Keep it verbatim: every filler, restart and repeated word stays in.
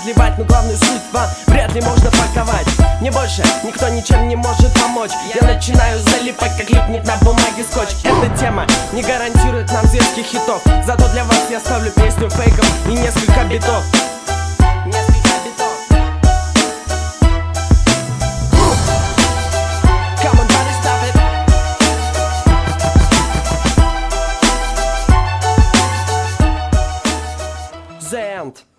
разливать, но главную суть вам вряд ли можно паковать. Мне больше никто ничем не может помочь. Я начинаю залипать, как липнет на бумаге скотч. Эта тема не гарантирует нам светских хитов, зато для вас я ставлю песню фейков и несколько битов. Несколько битов. Come on, buddy, stop it. The end.